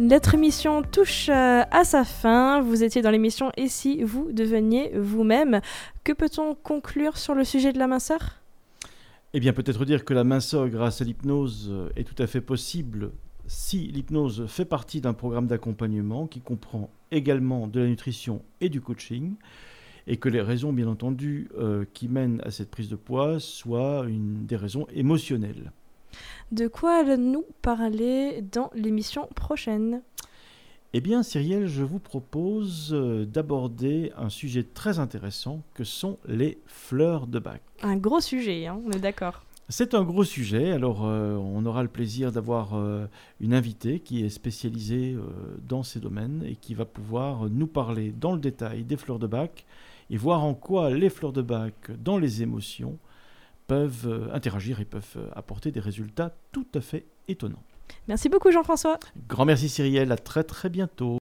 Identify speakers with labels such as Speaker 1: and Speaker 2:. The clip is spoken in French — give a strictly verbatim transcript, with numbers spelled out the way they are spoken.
Speaker 1: Notre émission touche euh, à sa fin. Vous étiez dans l'émission « Et si vous deveniez vous-même ?» Que peut-on conclure sur le sujet de la minceur ?
Speaker 2: Eh bien, peut-être dire que la minceur grâce à l'hypnose est tout à fait possible si l'hypnose fait partie d'un programme d'accompagnement qui comprend également de la nutrition et du coaching, et que les raisons, bien entendu, euh, qui mènent à cette prise de poids soient une, des raisons émotionnelles.
Speaker 1: De quoi allons-nous parler dans l'émission prochaine ?
Speaker 2: Eh bien, Cyrielle, je vous propose euh, d'aborder un sujet très intéressant que sont les fleurs de bac.
Speaker 1: Un gros sujet, hein, on est d'accord.
Speaker 2: C'est un gros sujet, alors euh, on aura le plaisir d'avoir euh, une invitée qui est spécialisée euh, dans ces domaines et qui va pouvoir nous parler dans le détail des fleurs de bac et voir en quoi les fleurs de bac dans les émotions peuvent euh, interagir et peuvent euh, apporter des résultats tout à fait étonnants.
Speaker 1: Merci beaucoup Jean-François.
Speaker 2: Grand merci Cyrielle, à très très bientôt.